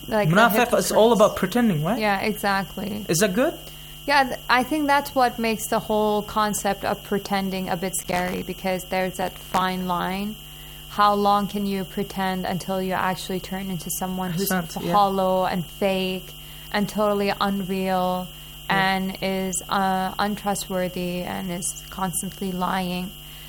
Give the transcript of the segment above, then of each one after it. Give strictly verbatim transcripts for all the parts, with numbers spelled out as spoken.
Like Munafiq is all about pretending, right? Yeah, exactly. Is that good? Yeah, th- I think that's what makes the whole concept of pretending a bit scary, because there's that fine line. How long can you pretend until you actually turn into someone who's Sense, yeah. hollow and fake and totally unreal Yeah. and is uh, untrustworthy and is constantly lying?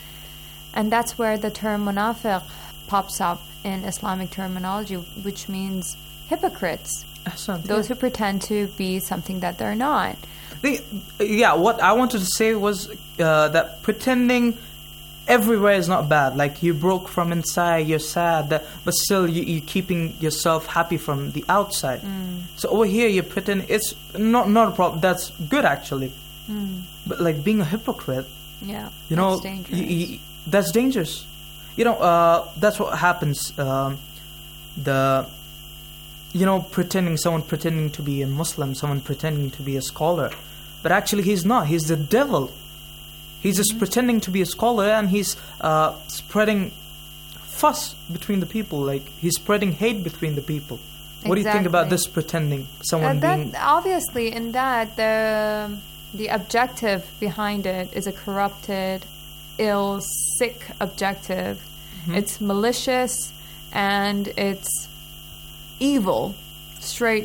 And that's where the term munafiq pops up in Islamic terminology, which means hypocrites. Ahsan, Those yeah. who pretend to be something that they're not. The, yeah, what I wanted to say was uh, that pretending everywhere is not bad. Like, you broke from inside, you're sad, that, but still you, you're keeping yourself happy from the outside. Mm. So over here, you pretend it's not not a problem. That's good, actually. Mm. But like being a hypocrite, Yeah, you know, that's dangerous. y- y- that's dangerous. You know, uh, that's what happens. Um, the you know, pretending someone pretending to be a Muslim, someone pretending to be a scholar, but actually he's not. He's the devil. He's just Mm-hmm. pretending to be a scholar, and he's uh, spreading fuss between the people. Like, he's spreading hate between the people. What do you think about Exactly. this pretending? Someone Uh, that, being obviously, in that, the the objective behind it is a corrupted, ill, sick objective. Mhm. It's malicious and it's evil, straight,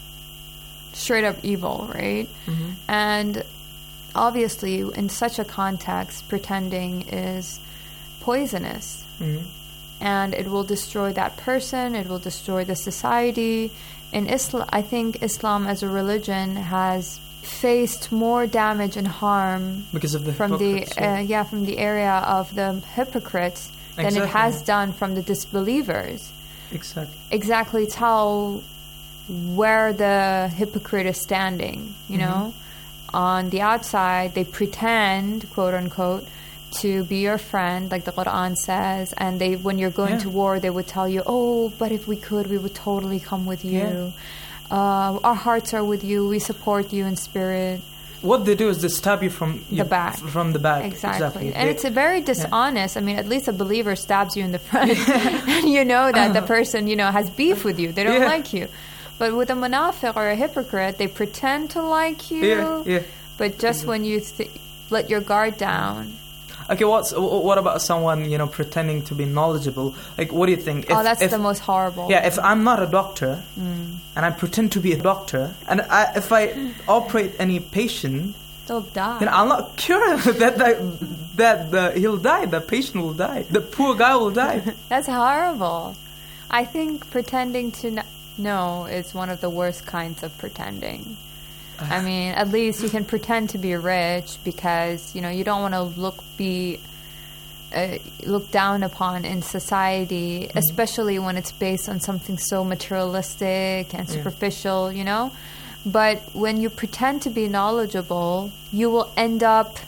straight up evil, right? Mhm. And obviously, in such a context, pretending is poisonous. Mhm. And it will destroy that person, it will destroy the society. In Islam, I think Islam as a religion has faced more damage and harm because of the from the hypocrites, yeah. uh, yeah from the area of the hypocrites than it Exactly, has yeah. done from the disbelievers. Exactly. Exactly tell where the hypocrite is standing, you Mm-hmm. know? On the outside, they pretend, quote unquote, to be your friend, like the Quran says, and they, when you're going Yeah. to war, they would tell you, oh, but if we could, we would totally come with you. Yeah. Uh, our hearts are with you. We support you in spirit. What they do is they stab you from The your- back. From the back. Exactly. And They- it's a very dishonest. I mean, at least a believer stabs you in the front. And you know that the person, you know, has beef with you. They don't Yeah. like you. But with a munafiq or a hypocrite, they pretend to like you. Yeah, yeah. But just when you th- let your guard down. Okay, what's what about someone, you know, pretending to be knowledgeable? Like, what do you think? oh, If- that's if- the most horrible. Yeah, if I'm not a doctor Mm. and I pretend to be a doctor, and I, if I operate any patient, They'll die. then I'll not cure him. that that that the, he'll die. The patient will die. The poor guy will die. That's horrible. I think pretending to kn- know is one of the worst kinds of pretending. I mean, at least you can pretend to be rich because, you know, you don't want to look be uh, looked down upon in society, Mm-hmm. especially when it's based on something so materialistic and Yeah. superficial, you know? But when you pretend to be knowledgeable, you will end up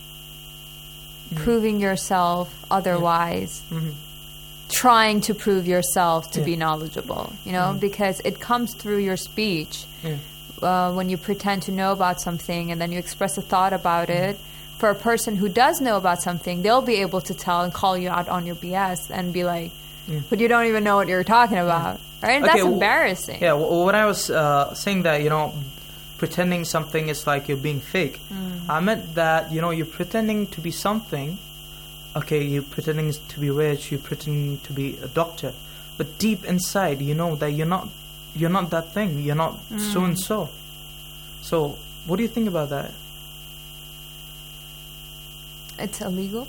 proving yourself otherwise. Mhm. Trying to prove yourself to Yeah. be knowledgeable, you know, Mhm. because it comes through your speech. Yeah. Uh, when you pretend to know about something and then you express a thought about it, for a person who does know about something, they'll be able to tell and call you out on your B S and be like, Yeah. but you don't even know what you're talking about, right? And that's Okay, w- embarrassing. Yeah, w- when I was uh, saying that, you know, pretending something is like you're being fake, Mm. I meant that, you know, you're pretending to be something. Okay, you're pretending to be rich, you're pretending to be a doctor, but deep inside, you know that you're not, you're not that thing. You're not so and so. So, what do you think about that? It's illegal.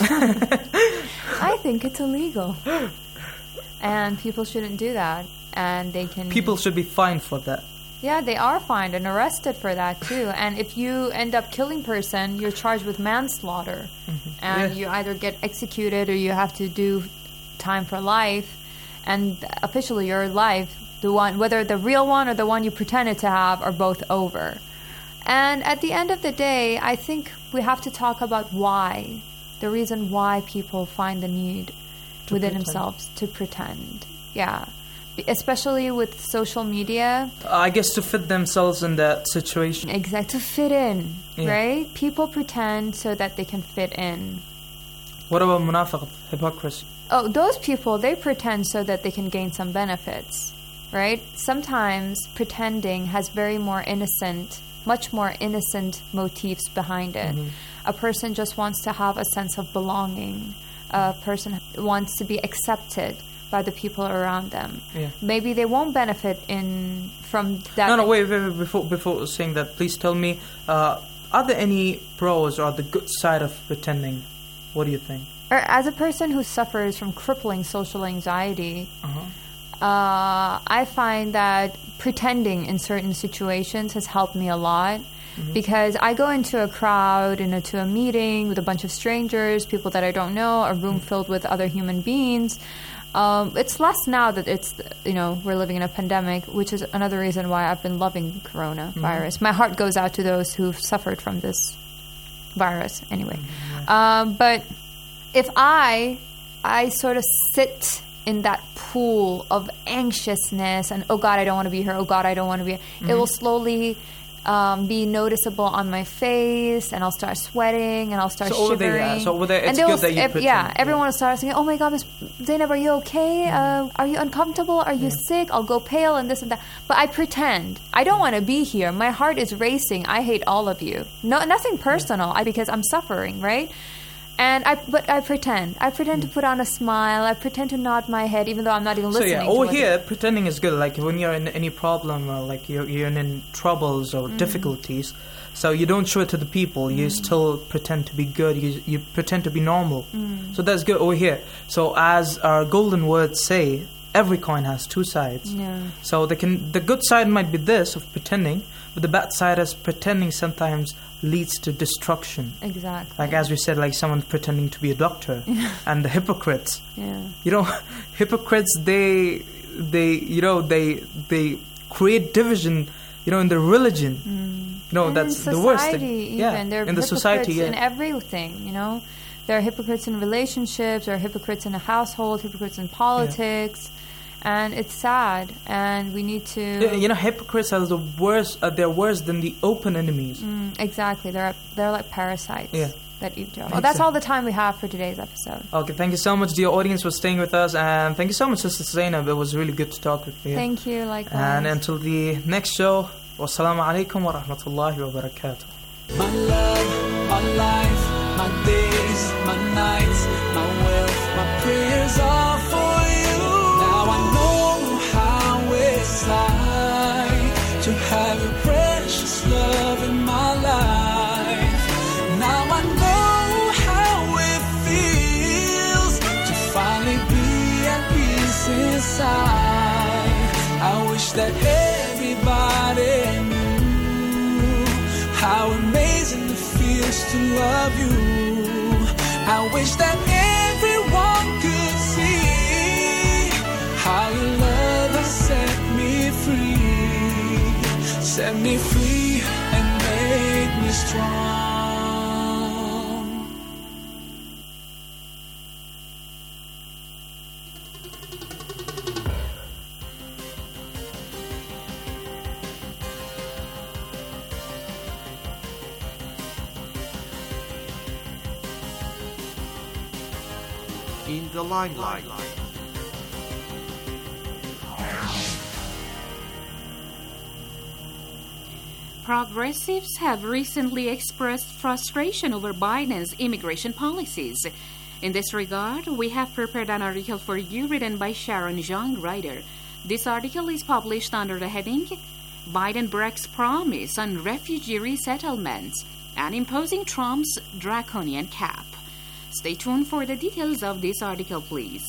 I think it's illegal. And people shouldn't do that. And they can... People should be fined for that. Yeah, they are fined and arrested for that too. And if you end up killing person, you're charged with manslaughter. And Yeah. you either get executed or you have to do time for life. And officially your life, the one, whether the real one or the one you pretended to have, are both over. And at the end of the day, I think we have to talk about why. The reason why people find the need To within pretend. themselves to pretend. Yeah. Especially with social media. I guess to fit themselves in that situation. Exact, to fit in, Yeah. right? People pretend so that they can fit in. What about munafiq, hypocrisy? Oh, those people, they pretend so that they can gain some benefits. right? Sometimes pretending has very more innocent, much more innocent motifs behind it. Mhm. A person just wants to have a sense of belonging. A person wants to be accepted by the people around them. Yeah. Maybe they won't benefit in from that. No, no, wait, wait, wait, before before saying that, please tell me, uh, are there any pros or the good side of pretending? What do you think? Or as a person who suffers from crippling social anxiety, Uh-huh. uh, I find that pretending in certain situations has helped me a lot. Mhm. Because I go into a crowd, into a meeting with a bunch of strangers, people that I don't know, a room filled with other human beings. Um, it's less now that it's, you know, we're living in a pandemic, which is another reason why I've been loving coronavirus. Mm-hmm. My heart goes out to those who've suffered from this virus anyway. Mm-hmm. Um, but if I, I sort of sit in that pool of anxiousness and, oh God, I don't want to be here. Oh God, I don't want to be here. Mm-hmm. It will slowly um, be noticeable on my face, and I'll start sweating, and I'll start So over shivering. there, yeah. So over there, it's and they will, good that you if, pretend. yeah, everyone will start saying, "Oh my God, Miss Zainab, are you okay? Uh, are you uncomfortable? Are you sick? I'll go pale and this and that." But I pretend. I don't want to be here. My heart is racing. I hate all of you. No, nothing personal. I, because I'm suffering, right? And I, but I pretend. I pretend to put on a smile. I pretend to nod my head, even though I'm not even So listening. yeah, to over what here, pretending is good. Like when you're in any problem or like you're, you're in troubles or difficulties, so you don't show it to the people. You still pretend to be good. You you pretend to be normal. So that's good over here. So as our golden words say, every coin has two sides. Yeah. So they can the good side might be this of pretending, but the bad side is pretending sometimes leads to destruction. Exactly. Like as we said, like someone pretending to be a doctor, and the hypocrites. Yeah. You know, hypocrites. They, they, you know, they, they create division. You know, in their religion. You know, And that's in the worst society, thing. even. Yeah, They're in the society, yeah. in everything, you know. There are hypocrites in relationships, there are hypocrites in a household, hypocrites in politics, and it's sad. And we need to... Yeah, you know, hypocrites are the worst. Uh, they're worse than the open enemies. Mm, exactly. They're they're like parasites Yeah. that eat you. Well, that's all the time we have for today's episode. Okay, thank you so much, dear audience, for staying with us, and thank you so much, Sister Zainab. It was really good to talk with you. Thank you, likewise. And until the next show, wassalamu alaikum wa rahmatullahi wa barakatuh. My love, my life, my days, my nights, my wealth, my prayers are for you. Now I know how it's like to have your precious love in my life. Now I know how it feels to finally be at peace inside. I wish that everybody knew how amazing it feels to love you. I wish that everyone could see how your love has set me free, set me free and made me strong. In the limelight. Progressives have recently expressed frustration over Biden's immigration policies. In this regard, we have prepared an article for you written by Sharon Zhang Ryder. This article is published under the heading Biden Breaks Promise on Refugee Resettlement and Imposing Trump's Draconian Cap. Stay tuned for the details of this article, please.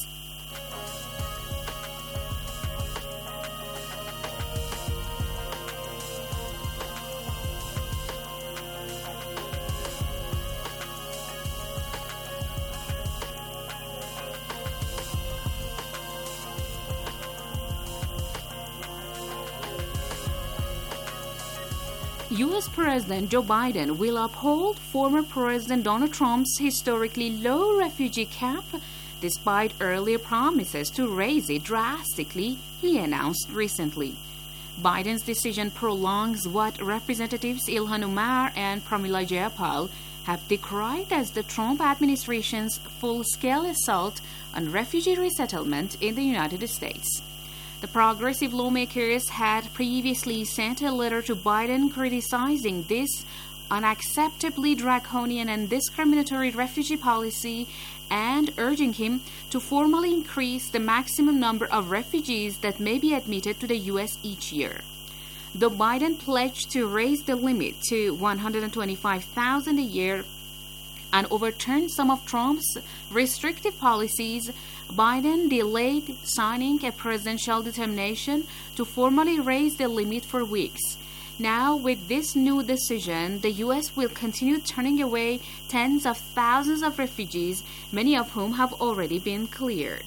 U S President Joe Biden will uphold former President Donald Trump's historically low refugee cap despite earlier promises to raise it drastically, he announced recently. Biden's decision prolongs what Representatives Ilhan Omar and Pramila Jayapal have decried as the Trump administration's full-scale assault on refugee resettlement in the United States. The progressive lawmakers had previously sent a letter to Biden criticizing this unacceptably draconian and discriminatory refugee policy and urging him to formally increase the maximum number of refugees that may be admitted to the U S each year. Though Biden pledged to raise the limit to one hundred twenty-five thousand a year and overturn some of Trump's restrictive policies, Biden delayed signing a presidential determination to formally raise the limit for weeks. Now, with this new decision, the U S will continue turning away tens of thousands of refugees, many of whom have already been cleared.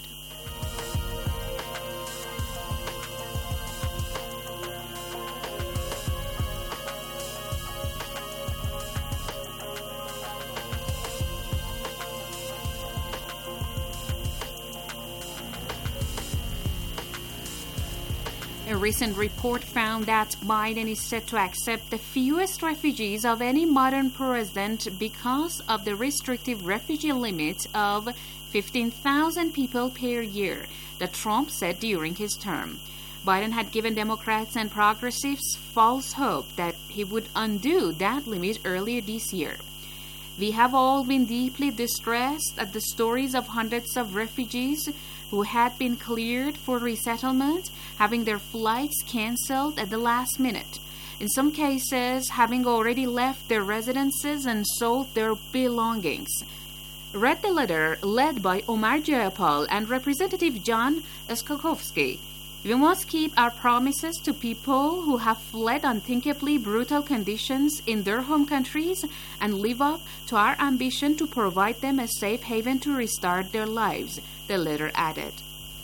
A recent report found that Biden is set to accept the fewest refugees of any modern president because of the restrictive refugee limit of fifteen thousand people per year that Trump set during his term. Biden had given Democrats and progressives false hope that he would undo that limit earlier this year. We have all been deeply distressed at the stories of hundreds of refugees who had been cleared for resettlement, having their flights canceled at the last minute. In some cases, having already left their residences and sold their belongings. Read the letter led by Omar Jayapal and Representative John Skowronski. We must keep our promises to people who have fled unthinkably brutal conditions in their home countries and live up to our ambition to provide them a safe haven to restart their lives, the letter added.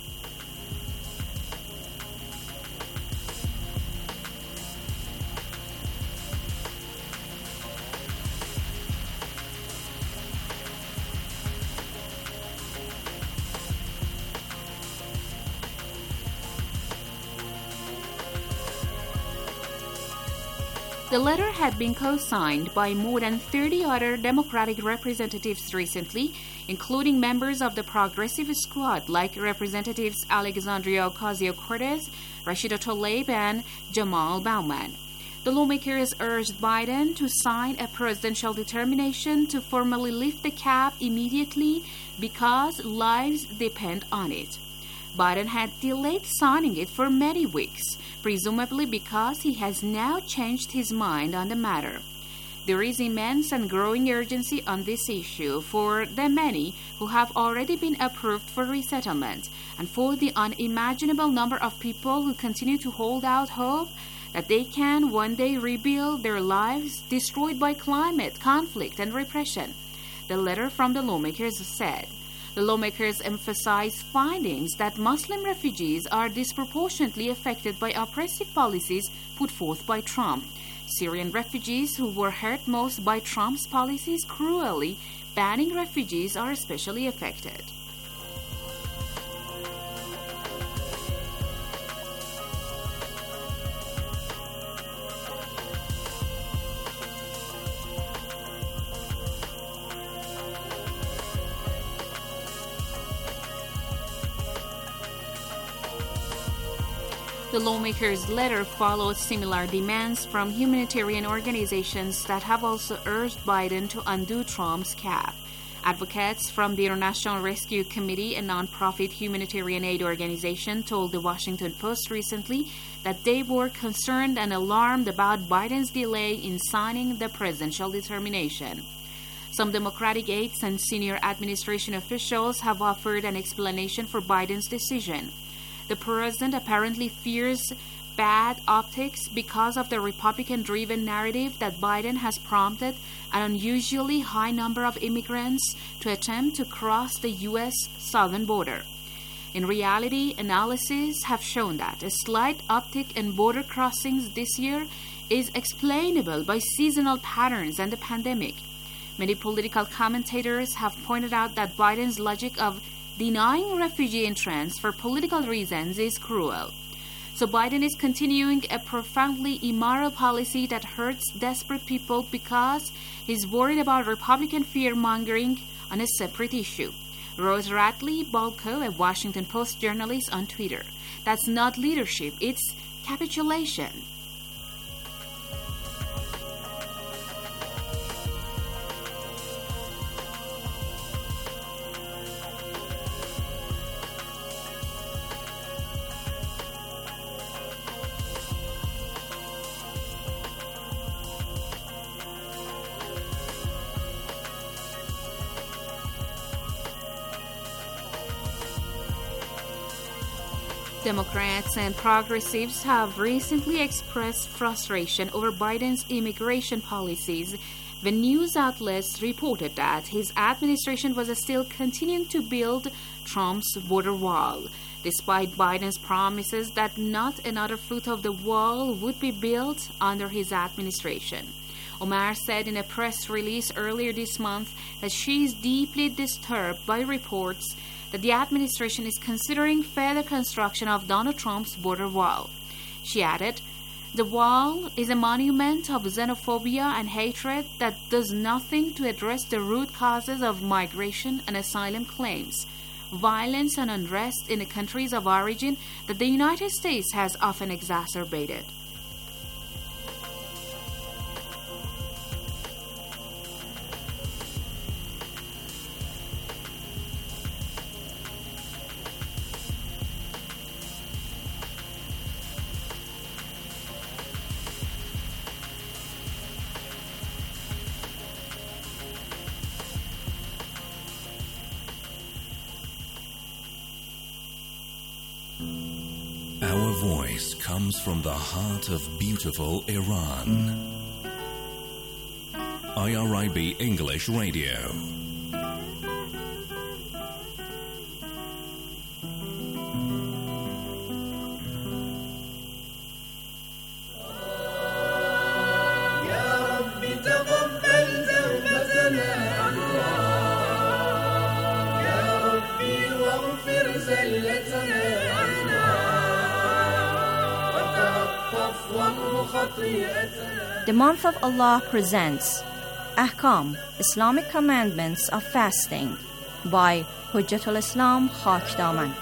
The letter had been co-signed by more than thirty other Democratic representatives recently, including members of the Progressive Squad like Representatives Alexandria Ocasio-Cortez, Rashida Tlaib, and Jamal Bowman. The lawmakers urged Biden to sign a presidential determination to formally lift the cap immediately because lives depend on it. Biden had delayed signing it for many weeks, presumably because he has now changed his mind on the matter. There is immense and growing urgency on this issue for the many who have already been approved for resettlement and for the unimaginable number of people who continue to hold out hope that they can one day rebuild their lives destroyed by climate, conflict, and repression. The letter from the lawmakers said. The lawmakers emphasized findings that Muslim refugees are disproportionately affected by oppressive policies put forth by Trump. Syrian refugees who were hurt most by Trump's policies cruelly banning refugees are especially affected. The lawmakers' letter followed similar demands from humanitarian organizations that have also urged Biden to undo Trump's cap. Advocates from the International Rescue Committee, a nonprofit humanitarian aid organization, told the Washington Post recently that they were concerned and alarmed about Biden's delay in signing the presidential determination. Some Democratic aides and senior administration officials have offered an explanation for Biden's decision. The president apparently fears bad optics because of the Republican-driven narrative that Biden has prompted an unusually high number of immigrants to attempt to cross the U S southern border. In reality, analyses have shown that a slight uptick in border crossings this year is explainable by seasonal patterns and the pandemic. Many political commentators have pointed out that Biden's logic of denying refugee entrance for political reasons is cruel. So Biden is continuing a profoundly immoral policy that hurts desperate people because he's worried about Republican fear-mongering on a separate issue. Rose Ratley Balco, a Washington Post journalist, on Twitter. That's not leadership, it's capitulation. Democrats and progressives have recently expressed frustration over Biden's immigration policies. The news outlets reported that his administration was still continuing to build Trump's border wall, despite Biden's promises that not another foot of the wall would be built under his administration. Omar said in a press release earlier this month that she is deeply disturbed by reports that the administration is considering further construction of Donald Trump's border wall. She added, "The wall is a monument of xenophobia and hatred that does nothing to address the root causes of migration and asylum claims, violence and unrest in the countries of origin that the United States has often exacerbated." Our voice comes from the heart of beautiful Iran. I R I B English Radio. The month of Allah presents Ahkam, Islamic Commandments of Fasting by Hujjatul Islam Khakdaman.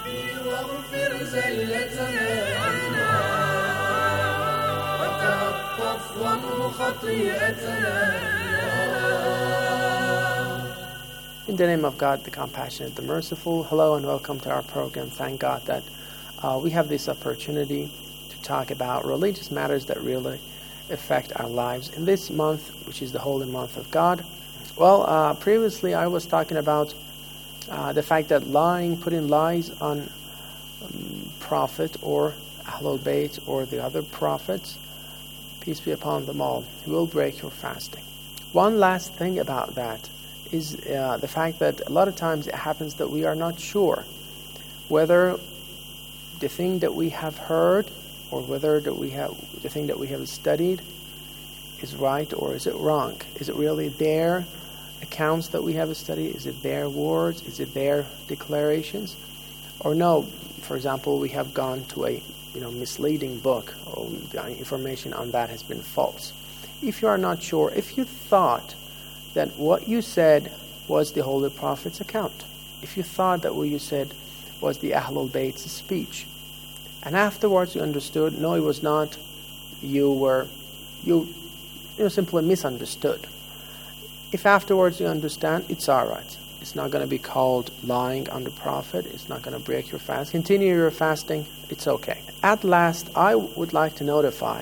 In the name of God, the Compassionate, the Merciful, hello and welcome to our program. Thank God that uh, we have this opportunity to talk about religious matters that really affect our lives in this month, which is the holy month of God. Well, uh, previously I was talking about uh, the fact that lying, putting lies on um, Prophet or Ahlul Bayt or the other prophets, peace be upon them all, will break your fasting. One last thing about that is uh, the fact that a lot of times it happens that we are not sure whether the thing that we have heard or whether that we have the thing that we have studied is right or is it wrong. Is it really their accounts that we have studied? Is it their words? Is it their declarations? Or no, for example, we have gone to a you know misleading book or the information on that has been false. If you are not sure, if you thought that what you said was the Holy Prophet's account, if you thought that what you said was the Ahlul Bayt's speech, and afterwards you understood, no, it was not, you were, you, you know, simply misunderstood. If afterwards you understand, it's all right. It's not going to be called lying on the Prophet. It's not going to break your fast. Continue your fasting. It's okay. At last, I would like to notify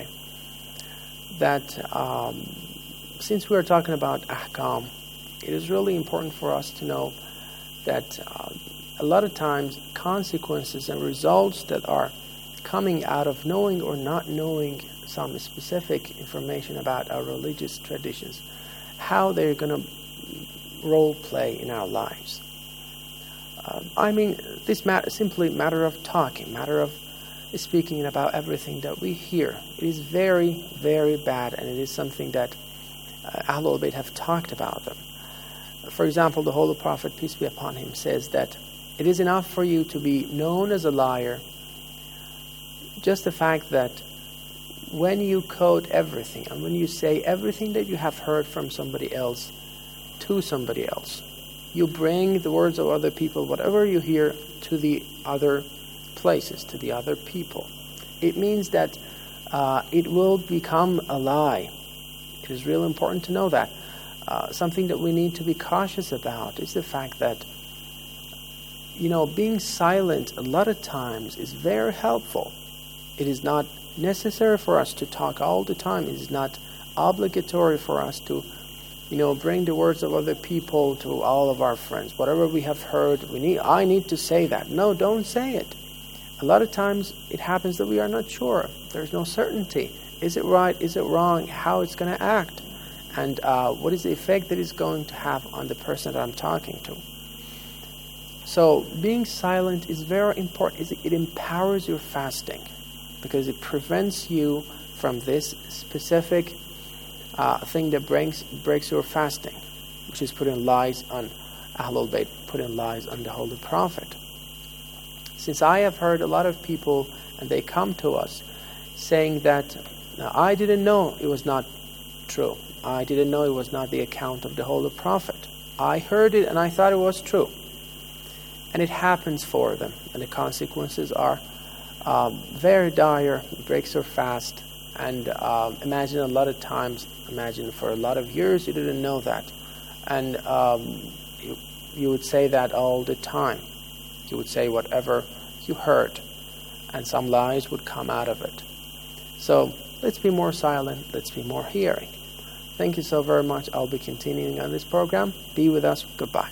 that um, since we are talking about ahkam, it is really important for us to know that uh, a lot of times consequences and results that are coming out of knowing or not knowing some specific information about our religious traditions, how they're going to role play in our lives. Uh, I mean, this matter simply matter of talking, matter of speaking about everything that we hear. It is very, very bad, and it is something that uh, Ahlul Bayt have talked about them. For example, the Holy Prophet, peace be upon him, says that it is enough for you to be known as a liar, just the fact that when you quote everything and when you say everything that you have heard from somebody else to somebody else, you bring the words of other people, whatever you hear, to the other places, to the other people. It means that uh, it will become a lie. It is really important to know that. Uh, something that we need to be cautious about is the fact that, you know, being silent a lot of times is very helpful. It is not necessary for us to talk all the time. It is not obligatory for us to, you know, bring the words of other people to all of our friends. Whatever we have heard, we need. I need to say that. No, don't say it. A lot of times it happens that we are not sure. There's no certainty. Is it right? Is it wrong? How it's going to act? And uh, what is the effect that it's going to have on the person that I'm talking to? So being silent is very important. It empowers your fasting because it prevents you from this specific uh, thing that breaks, breaks your fasting, which is putting lies on Ahlul Bayt, putting lies on the Holy Prophet. Since I have heard a lot of people, and they come to us, saying that, now, I didn't know it was not true. I didn't know it was not the account of the Holy Prophet. I heard it and I thought it was true. And it happens for them. And the consequences are um, very dire. It breaks your fast. And um, imagine a lot of times, imagine for a lot of years you didn't know that. And um, you, you would say that all the time. You would say whatever you heard. And some lies would come out of it. So let's be more silent. Let's be more hearing. Thank you so very much. I'll be continuing on this program. Be with us. Goodbye.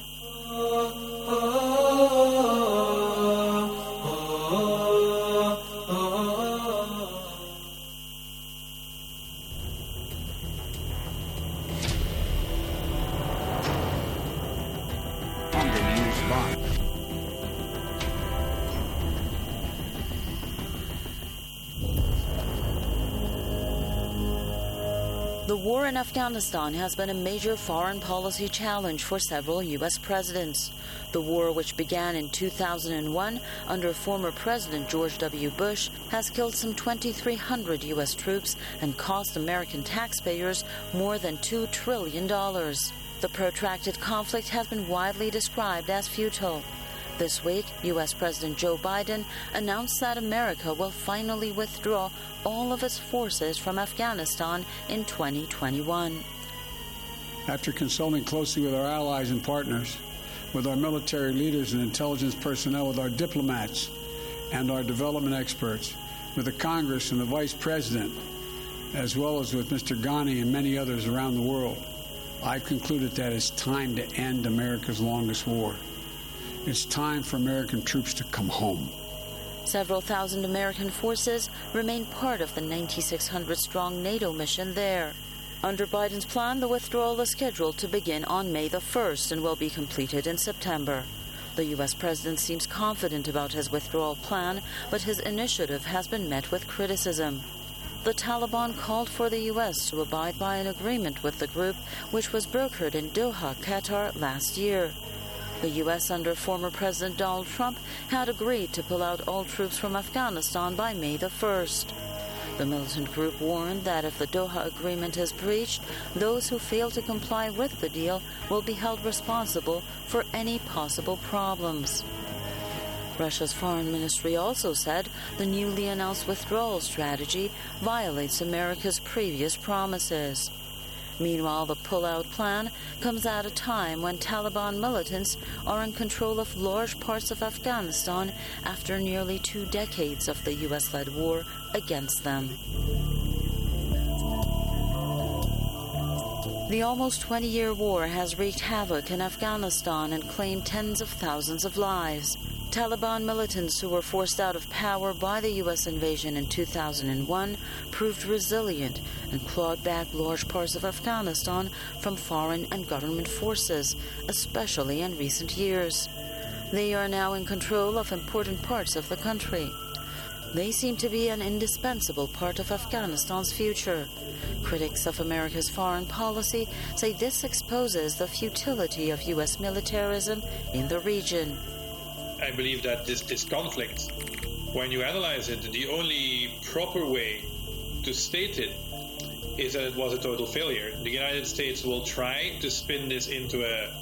The war in Afghanistan has been a major foreign policy challenge for several U S presidents. The war, which began in two thousand one under former President George W. Bush, has killed some twenty-three hundred U S troops and cost American taxpayers more than two trillion dollars. The protracted conflict has been widely described as futile. This week, U S President Joe Biden announced that America will finally withdraw all of its forces from Afghanistan in twenty twenty-one. After consulting closely with our allies and partners, with our military leaders and intelligence personnel, with our diplomats and our development experts, with the Congress and the Vice President, as well as with Mister Ghani and many others around the world, I've concluded that it's time to end America's longest war. It's time for American troops to come home. Several thousand American forces remain part of the ninety-six hundred strong NATO mission there. Under Biden's plan, the withdrawal is scheduled to begin on May the first and will be completed in September. The U S president seems confident about his withdrawal plan, but his initiative has been met with criticism. The Taliban called for the U S to abide by an agreement with the group, which was brokered in Doha, Qatar, last year. The U S under former President Donald Trump had agreed to pull out all troops from Afghanistan by May the first. The militant group warned that if the Doha agreement is breached, those who fail to comply with the deal will be held responsible for any possible problems. Russia's foreign ministry also said the newly announced withdrawal strategy violates America's previous promises. Meanwhile, the pull-out plan comes at a time when Taliban militants are in control of large parts of Afghanistan after nearly two decades of the U S-led war against them. The almost twenty-year war has wreaked havoc in Afghanistan and claimed tens of thousands of lives. Taliban militants who were forced out of power by the U S invasion in two thousand one proved resilient and clawed back large parts of Afghanistan from foreign and government forces, especially in recent years. They are now in control of important parts of the country. They seem to be an indispensable part of Afghanistan's future. Critics of America's foreign policy say this exposes the futility of U S militarism in the region. I believe that this, this conflict, when you analyze it, the only proper way to state it is that it was a total failure. The United States will try to spin this into a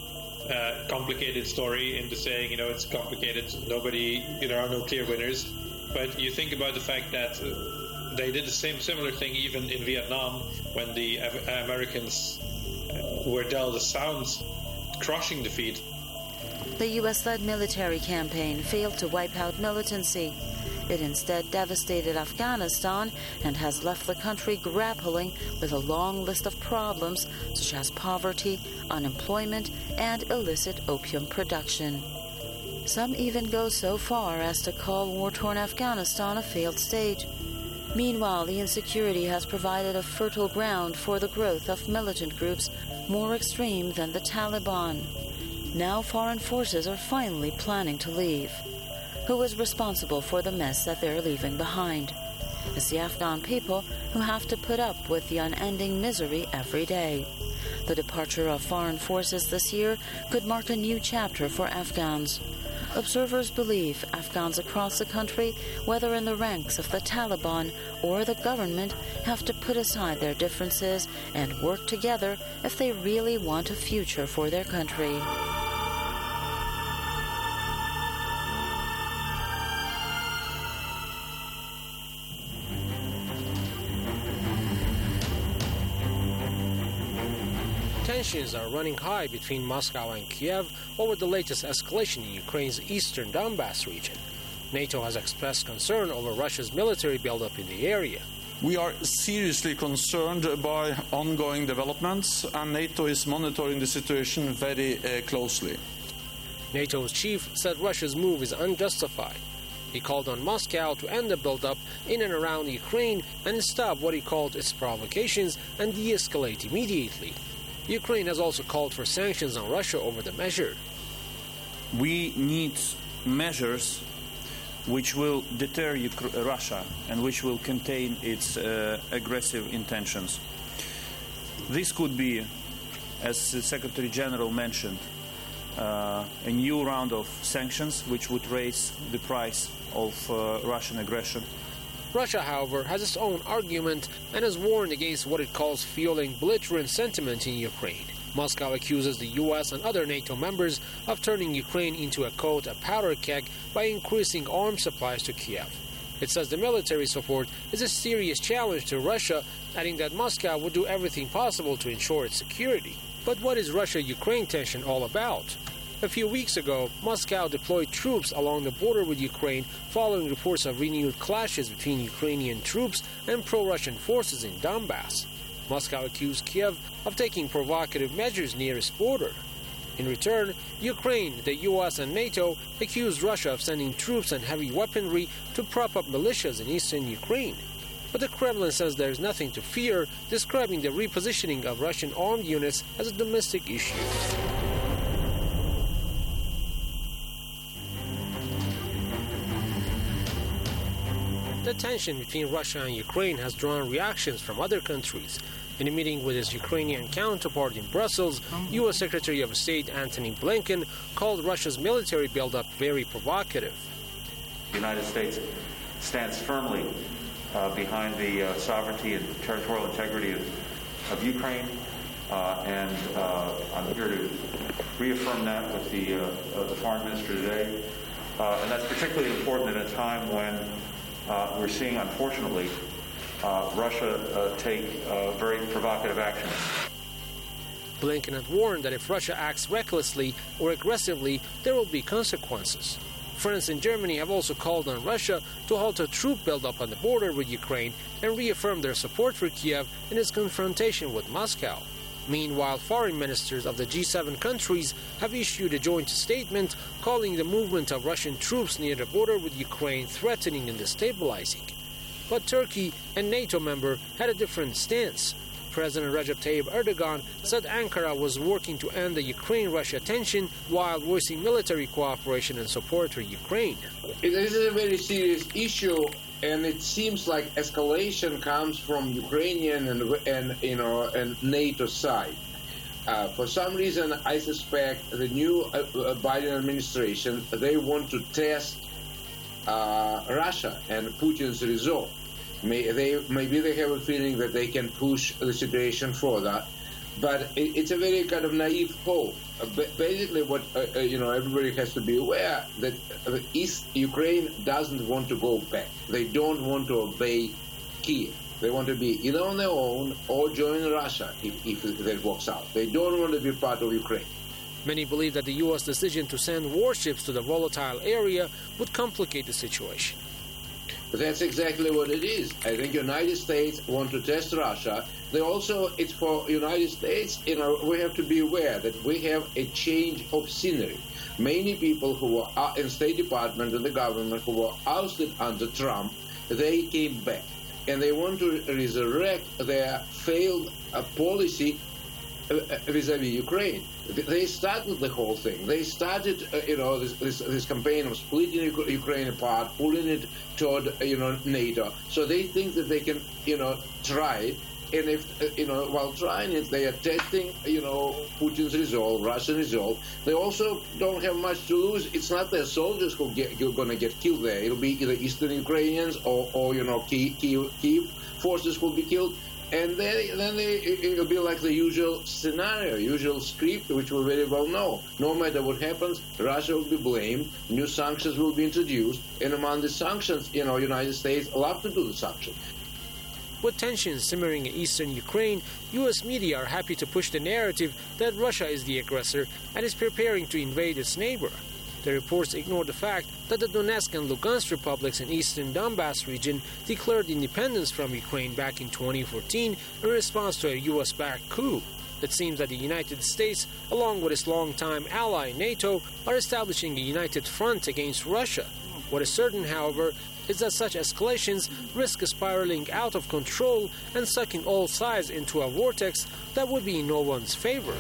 uh, complicated story into saying, you know, it's complicated, nobody, there are no clear winners. But you think about the fact that uh, they did the same similar thing even in Vietnam when the uh, Americans uh, were dealt a sound, crushing defeat. The U S-led military campaign failed to wipe out militancy. It instead devastated Afghanistan and has left the country grappling with a long list of problems such as poverty, unemployment, and illicit opium production. Some even go so far as to call war-torn Afghanistan a failed state. Meanwhile, the insecurity has provided a fertile ground for the growth of militant groups more extreme than the Taliban. Now foreign forces are finally planning to leave. Who is responsible for the mess that they're leaving behind? It's the Afghan people who have to put up with the unending misery every day. The departure of foreign forces this year could mark a new chapter for Afghans. Observers believe Afghans across the country, whether in the ranks of the Taliban or the government, have to put aside their differences and work together if they really want a future for their country. Tensions are running high between Moscow and Kiev over the latest escalation in Ukraine's eastern Donbass region. NATO has expressed concern over Russia's military buildup in the area. We are seriously concerned by ongoing developments, and NATO is monitoring the situation very uh, closely. NATO's chief said Russia's move is unjustified. He called on Moscow to end the buildup in and around Ukraine and stop what he called its provocations and de-escalate immediately. Ukraine has also called for sanctions on Russia over the measure. We need measures which will deter Ukra- Russia and which will contain its uh, aggressive intentions. This could be, as the Secretary General mentioned, uh, a new round of sanctions which would raise the price of uh, Russian aggression. Russia, however, has its own argument and has warned against what it calls fueling belligerent sentiment in Ukraine. Moscow accuses the U S and other NATO members of turning Ukraine into a, quote, a powder keg by increasing arms supplies to Kiev. It says the military support is a serious challenge to Russia, adding that Moscow would do everything possible to ensure its security. But what is Russia-Ukraine tension all about? A few weeks ago, Moscow deployed troops along the border with Ukraine following reports of renewed clashes between Ukrainian troops and pro-Russian forces in Donbass. Moscow accused Kiev of taking provocative measures near its border. In return, Ukraine, the U S and NATO accused Russia of sending troops and heavy weaponry to prop up militias in eastern Ukraine. But the Kremlin says there is nothing to fear, describing the repositioning of Russian armed units as a domestic issue. The tension between Russia and Ukraine has drawn reactions from other countries. In a meeting with his Ukrainian counterpart in Brussels, U S Secretary of State Antony Blinken called Russia's military buildup very provocative. The United States stands firmly uh, behind the uh, sovereignty and territorial integrity of, of Ukraine, uh, and uh, I'm here to reaffirm that with the, uh, the foreign minister today. Uh, and that's particularly important at a time when Uh, we're seeing, unfortunately, uh, Russia uh, take uh, very provocative actions. Blinken had warned that if Russia acts recklessly or aggressively, there will be consequences. France and Germany have also called on Russia to halt a troop buildup on the border with Ukraine and reaffirm their support for Kiev in its confrontation with Moscow. Meanwhile, foreign ministers of the G seven countries have issued a joint statement calling the movement of Russian troops near the border with Ukraine threatening and destabilizing. But Turkey, a NATO member, had a different stance. President Recep Tayyip Erdogan said Ankara was working to end the Ukraine-Russia tension while voicing military cooperation and support for Ukraine. This is a very serious issue, and it seems like escalation comes from Ukrainian and, and you know and NATO side. Uh, for some reason, I suspect the new uh, Biden administration, they want to test uh, Russia and Putin's resolve. May, they, maybe they have a feeling that they can push the situation further. but it, it's a very kind of naive hope. Uh, basically, what uh, uh, you know, everybody has to be aware that uh, East Ukraine doesn't want to go back. They don't want to obey Kiev. They want to be either on their own or join Russia if, if that works out. They don't want to be part of Ukraine. Many believe that the U S decision to send warships to the volatile area would complicate the situation. That's exactly what it is. I think United States want to test Russia. They also, it's for United States, you know, we have to be aware that we have a change of scenery. Many people who were in State Department and the government who were ousted under Trump, they came back. And they want to resurrect their failed uh, policy uh, vis-a-vis Ukraine. They started the whole thing. They started, uh, you know, this, this this campaign of splitting Ukraine apart, pulling it toward, uh, you know, NATO. So they think that they can, you know, try it. And if, uh, you know, while trying it, they are testing, you know, Putin's resolve, Russian resolve. They also don't have much to lose. It's not their soldiers who get, who are going to get killed there. It'll be either Eastern Ukrainians or, or you know, Kiev, Kiev, Kiev forces will be killed. And then, then they, it'll be like the usual scenario, usual script, which we very well know. No matter what happens, Russia will be blamed, new sanctions will be introduced, and among the sanctions, you know, United States love to do the sanctions. With tensions simmering in eastern Ukraine, U S media are happy to push the narrative that Russia is the aggressor and is preparing to invade its neighbor. The reports ignore the fact that the Donetsk and Lugansk republics in eastern Donbass region declared independence from Ukraine back in twenty fourteen in response to a U S-backed coup. It seems that the United States, along with its longtime ally NATO, are establishing a united front against Russia. What is certain, however, is that such escalations risk spiraling out of control and sucking all sides into a vortex that would be in no one's favor.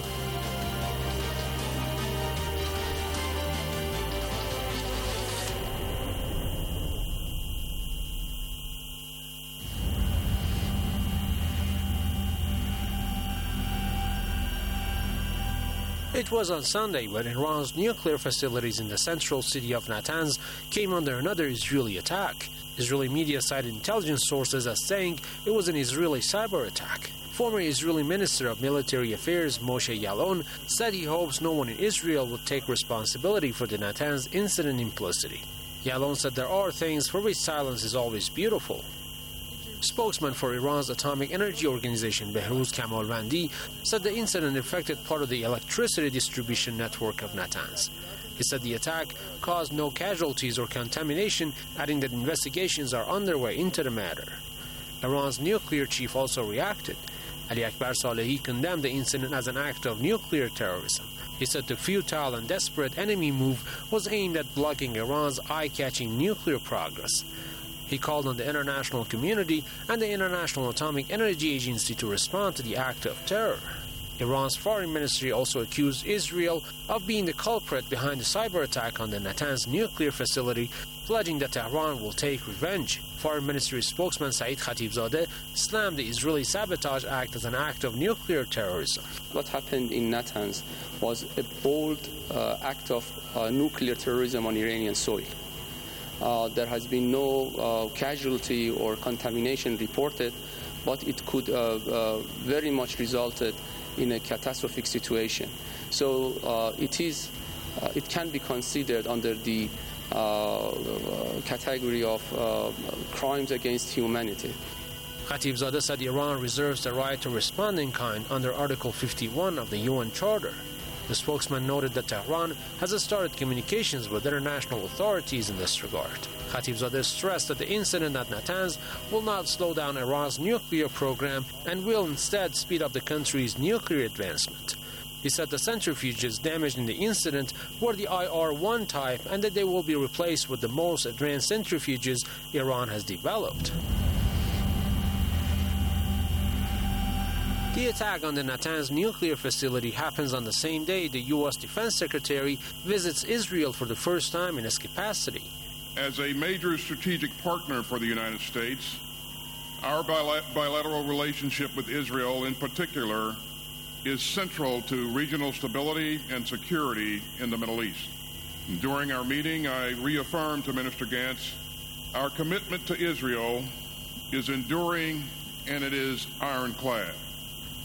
It was on Sunday when Iran's nuclear facilities in the central city of Natanz came under another Israeli attack. Israeli media cited intelligence sources as saying it was an Israeli cyber attack. Former Israeli Minister of Military Affairs Moshe Yaalon said he hopes no one in Israel would take responsibility for the Natanz incident implicitly. Yaalon said there are things for which silence is always beautiful. Spokesman for Iran's Atomic Energy Organization, Behruz Kamalvandi, said the incident affected part of the electricity distribution network of Natanz. He said the attack caused no casualties or contamination, adding that investigations are underway into the matter. Iran's nuclear chief also reacted. Ali Akbar Salehi condemned the incident as an act of nuclear terrorism. He said the futile and desperate enemy move was aimed at blocking Iran's eye-catching nuclear progress. He called on the international community and the International Atomic Energy Agency to respond to the act of terror. Iran's foreign ministry also accused Israel of being the culprit behind the cyber attack on the Natanz nuclear facility, pledging that Tehran will take revenge. Foreign Ministry spokesman Saeed Khatibzadeh slammed the Israeli sabotage act as an act of nuclear terrorism. What happened in Natanz was a bold uh, act of uh, nuclear terrorism on Iranian soil. Uh, there has been no uh, casualty or contamination reported, but it could uh, uh, very much resulted in a catastrophic situation. So uh, it is, uh, it can be considered under the uh, category of uh, crimes against humanity. Khatibzadeh said Iran reserves the right to respond in kind under Article fifty-one of the U N Charter. The spokesman noted that Tehran has started communications with international authorities in this regard. Khatibzadeh stressed that the incident at Natanz will not slow down Iran's nuclear program and will instead speed up the country's nuclear advancement. He said the centrifuges damaged in the incident were the I R one type and that they will be replaced with the most advanced centrifuges Iran has developed. The attack on the Natanz nuclear facility happens on the same day the U S Defense Secretary visits Israel for the first time in his capacity. As a major strategic partner for the United States, our bilateral relationship with Israel in particular is central to regional stability and security in the Middle East. During our meeting, I reaffirmed to Minister Gantz our commitment to Israel is enduring and it is ironclad.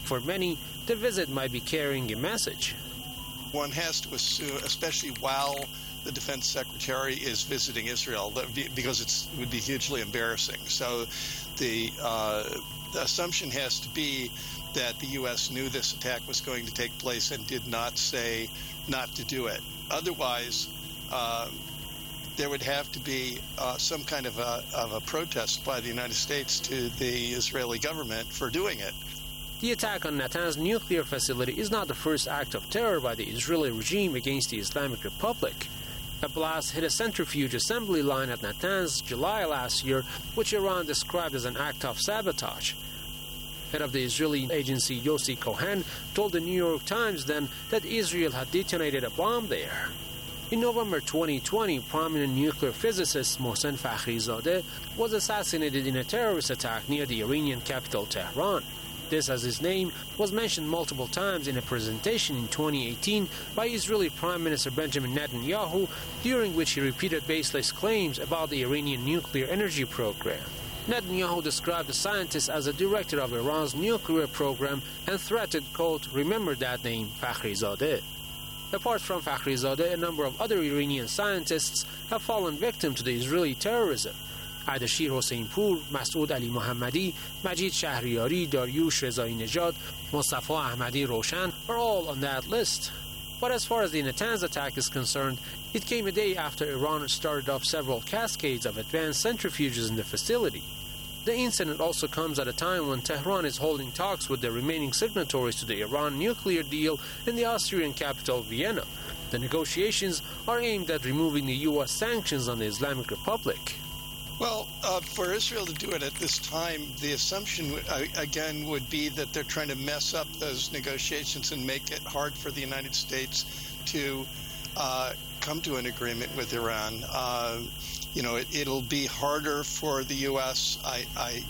for many, the visit might be carrying a message. One has to assume, especially while the defense secretary is visiting Israel, because it would be hugely embarrassing. So the, uh, the assumption has to be that the U S knew this attack was going to take place and did not say not to do it. Otherwise, uh, there would have to be uh, some kind of a, of a protest by the United States to the Israeli government for doing it. The attack on Natanz nuclear facility is not the first act of terror by the Israeli regime against the Islamic Republic. A blast hit a centrifuge assembly line at Natanz July last year, which Iran described as an act of sabotage. Head of the Israeli agency Yossi Cohen told the New York Times then that Israel had detonated a bomb there. In November twenty twenty, prominent nuclear physicist Mohsen Fakhrizadeh was assassinated in a terrorist attack near the Iranian capital Tehran. This, as his name was mentioned multiple times in a presentation in twenty eighteen by Israeli Prime Minister Benjamin Netanyahu, during which he repeated baseless claims about the Iranian nuclear energy program. Netanyahu described the scientist as a director of Iran's nuclear program and threatened, quote, "Remember that name, Fakhrizadeh." Apart from Fakhrizadeh, a number of other Iranian scientists have fallen victim to the Israeli terrorism. Ardashir Hossein-Pur, Masoud Ali Mohammadi, Majid Shahriyari, Dariush Rezai-Nejad, Mustafa Ahmadi Roshan are all on that list. But as far as the Natanz attack is concerned, it came a day after Iran started up several cascades of advanced centrifuges in the facility. The incident also comes at a time when Tehran is holding talks with the remaining signatories to the Iran nuclear deal in the Austrian capital, Vienna. The negotiations are aimed at removing the U S sanctions on the Islamic Republic. Well, uh, for Israel to do it at this time, the assumption, uh, again, would be that they're trying to mess up those negotiations and make it hard for the United States to uh, come to an agreement with Iran. Uh, you know, it, it'll be harder for the U S, I, I,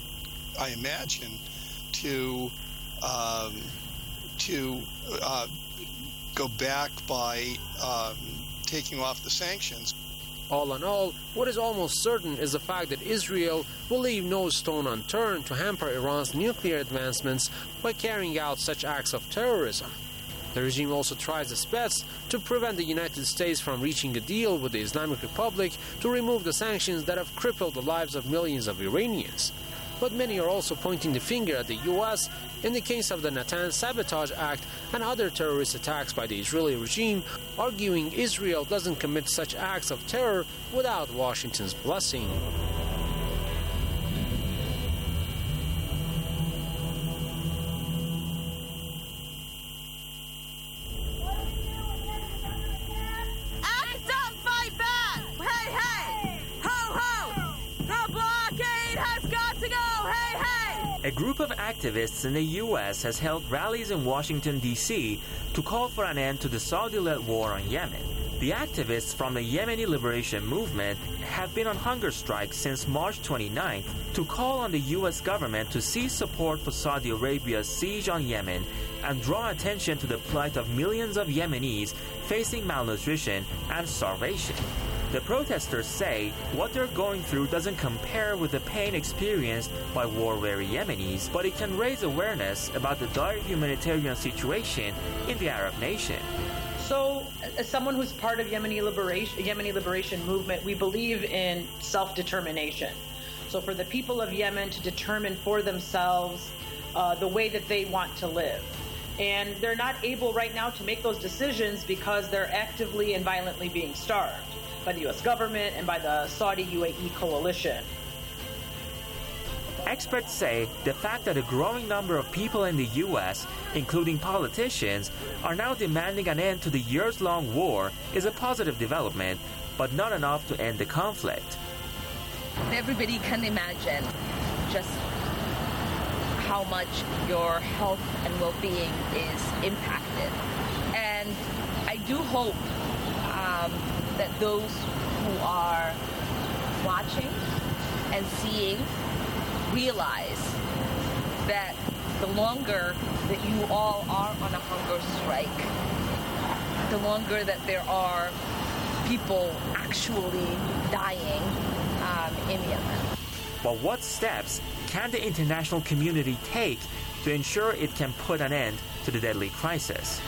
I imagine, to um, to uh, go back by um, taking off the sanctions. All in all, what is almost certain is the fact that Israel will leave no stone unturned to hamper Iran's nuclear advancements by carrying out such acts of terrorism. The regime also tries its best to prevent the United States from reaching a deal with the Islamic Republic to remove the sanctions that have crippled the lives of millions of Iranians. But many are also pointing the finger at the U S in the case of the Natanz Sabotage Act and other terrorist attacks by the Israeli regime, arguing Israel doesn't commit such acts of terror without Washington's blessing. Act up, fight back! Hey, hey! Ho, ho! The blockade has got to go! Hey, hey! A group of activists in the U S has held rallies in Washington, D C to call for an end to the Saudi-led war on Yemen. The activists from the Yemeni Liberation Movement have been on hunger strike since March twenty-ninth to call on the U S government to cease support for Saudi Arabia's siege on Yemen and draw attention to the plight of millions of Yemenis facing malnutrition and starvation. The protesters say what they're going through doesn't compare with the pain experienced by war-weary Yemenis, but it can raise awareness about the dire humanitarian situation in the Arab nation. So, as someone who's part of Yemeni liberation, Yemeni liberation movement, we believe in self-determination. So, for the people of Yemen to determine for themselves uh, the way that they want to live. And they're not able right now to make those decisions because they're actively and violently being starved by the U S government and by the Saudi-U A E coalition. Experts say the fact that a growing number of people in the U S, including politicians, are now demanding an end to the years-long war is a positive development, but not enough to end the conflict. Everybody can imagine just how much your health and well-being is impacted. And I do hope um, that those who are watching and seeing realize that the longer that you all are on a hunger strike, the longer that there are people actually dying um, in Yemen. But what steps can the international community take to ensure it can put an end to the deadly crisis?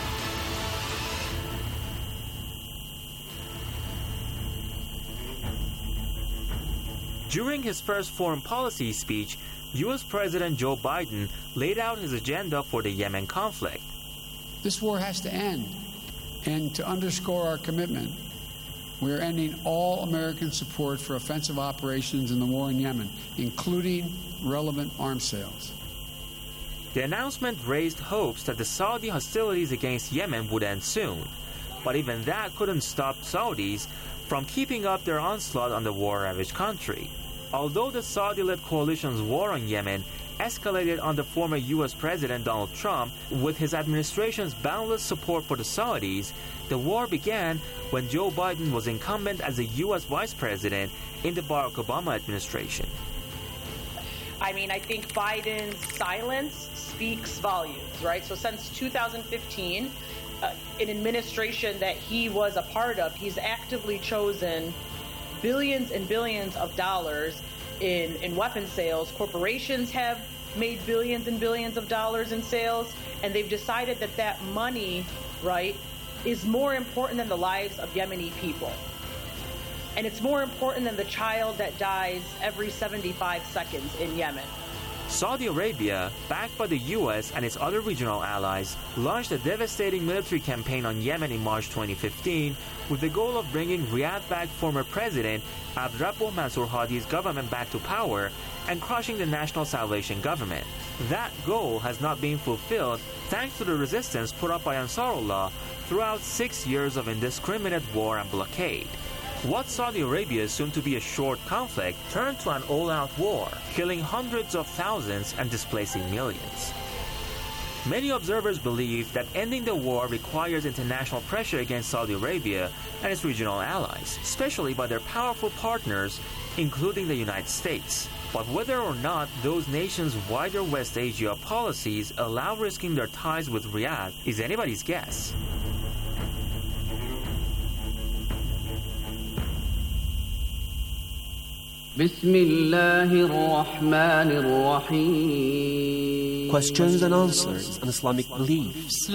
During his first foreign policy speech, U S President Joe Biden laid out his agenda for the Yemen conflict. This war has to end, and to underscore our commitment, we are ending all American support for offensive operations in the war in Yemen, including relevant arms sales. The announcement raised hopes that the Saudi hostilities against Yemen would end soon, but even that couldn't stop Saudis from keeping up their onslaught on the war-ravaged country. Although the Saudi-led coalition's war on Yemen escalated under former U S President Donald Trump, with his administration's boundless support for the Saudis, the war began when Joe Biden was incumbent as a U S Vice President in the Barack Obama administration. I mean, I think Biden's silence speaks volumes, right? So since two thousand fifteen, uh, an administration that he was a part of, he's actively chosen billions and billions of dollars in, in weapon sales. Corporations have made billions and billions of dollars in sales, and they've decided that that money, right, is more important than the lives of Yemeni people. And it's more important than the child that dies every seventy-five seconds in Yemen. Saudi Arabia, backed by the U S and its other regional allies, launched a devastating military campaign on Yemen in March twenty fifteen with the goal of bringing Riyadh-backed former President Abdrabbuh Mansur Hadi's government back to power and crushing the National Salvation Government. That goal has not been fulfilled thanks to the resistance put up by Ansarullah throughout six years of indiscriminate war and blockade. What Saudi Arabia assumed to be a short conflict turned to an all-out war, killing hundreds of thousands and displacing millions. Many observers believe that ending the war requires international pressure against Saudi Arabia and its regional allies, especially by their powerful partners, including the United States. But whether or not those nations' wider West Asia policies allow risking their ties with Riyadh is anybody's guess. Questions and answers on Islamic beliefs.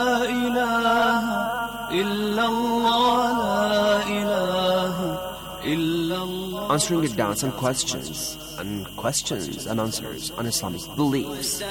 Answering your doubts and questions, and questions and answers on Islamic beliefs.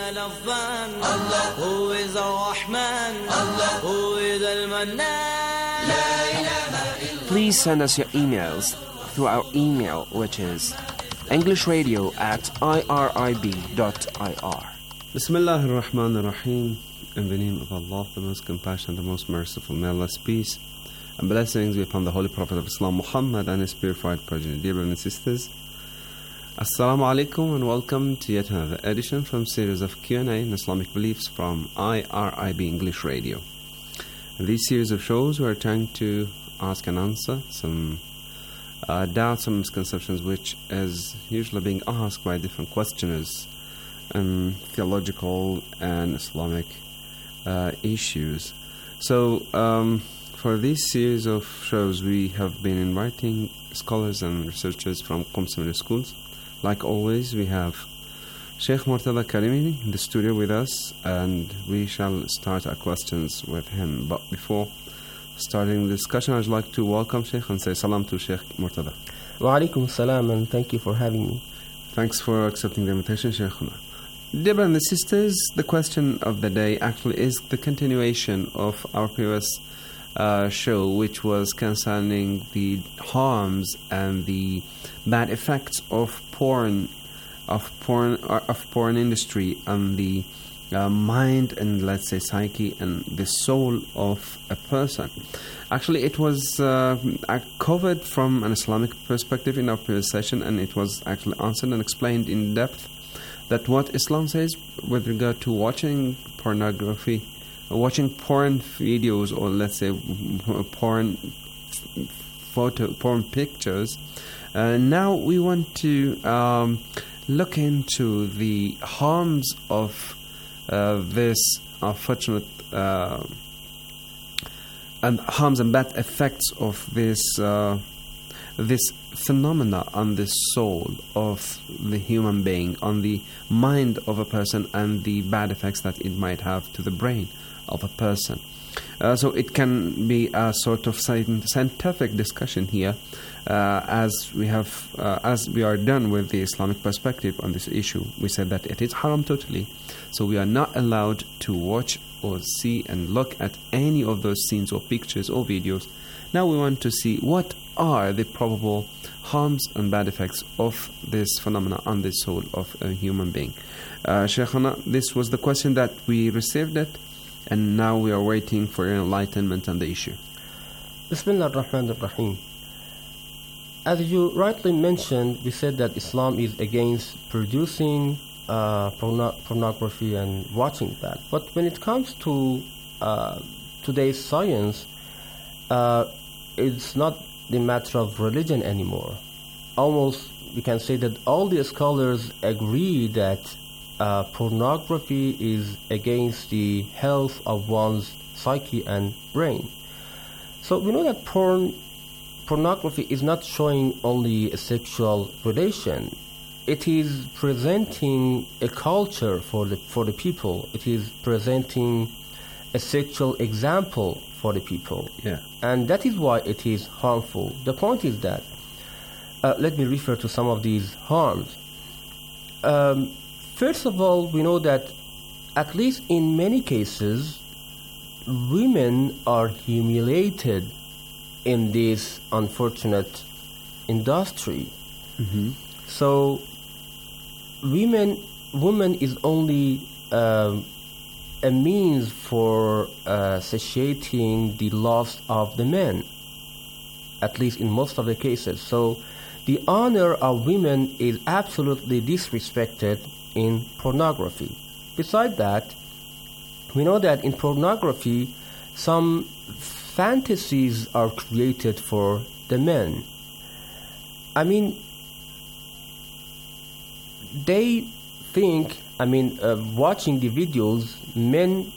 Please send us your emails through our email, which is englishradio at irib dot I R. Bismillah ar-Rahman ar-Rahim. In the name of Allah, the most compassionate, the most merciful. May Allah's peace and blessings be upon the Holy Prophet of Islam, Muhammad, and his purified progeny. Dear brothers and sisters, Assalamu alaikum and welcome to yet another edition from series of Q and A in Islamic Beliefs from I R I B English Radio. In these series of shows, we are trying to ask and answer some uh, doubts and misconceptions which is usually being asked by different questioners on theological and Islamic uh, issues. So, um, for this series of shows, we have been inviting scholars and researchers from Qom Seminary Schools. Like always, we have Sheikh Murtada Karimi in the studio with us, and we shall start our questions with him. But before starting the discussion, I'd like to welcome Sheikh and say salam to Sheikh Murtada. Wa alaikum salam, and thank you for having me. Thanks for accepting the invitation, Sheikhuna. Dear brothers and sisters, the question of the day actually is the continuation of our previous uh, show, which was concerning the harms and the bad effects of porn, of porn, of porn industry on the uh, mind and, let's say, psyche and the soul of a person. Actually, it was uh, covered from an Islamic perspective in our previous session, and it was actually answered and explained in depth that what Islam says with regard to watching pornography, watching porn videos, or let's say porn photo, porn pictures. Uh, now we want to um, look into the harms of uh, this unfortunate uh, and harms and bad effects of this uh, this phenomena on the soul of the human being, on the mind of a person, and the bad effects that it might have to the brain of a person. Uh, so it can be a sort of scientific discussion here, uh, as we have, uh, as we are done with the Islamic perspective on this issue. We said that it is haram totally, so we are not allowed to watch or see and look at any of those scenes or pictures or videos. Now we want to see what are the probable harms and bad effects of this phenomena on the soul of a human being. Uh, Shaykhana, this was the question that we received it, and now we are waiting for your enlightenment on the issue. Bismillah ar-Rahman ar-Rahim. As you rightly mentioned, we said that Islam is against producing uh, porno- pornography and watching that. But when it comes to uh, today's science, uh, it's not the matter of religion anymore. Almost we can say that all the scholars agree that uh, pornography is against the health of one's psyche and brain. So we know that porn, pornography is not showing only a sexual relation. It is presenting a culture for the for the people. It is presenting a sexual example for the people. Yeah. And that is why it is harmful. The point is that, uh, let me refer to some of these harms. Um, first of all, we know that at least in many cases, women are humiliated in this unfortunate industry. Mm-hmm. So, women, woman is only um, a means for uh, satiating the lust of the men, at least in most of the cases. So, the honor of women is absolutely disrespected in pornography. Besides that, we know that in pornography, some fantasies are created for the men. I mean, they think, I mean, uh, watching the videos, men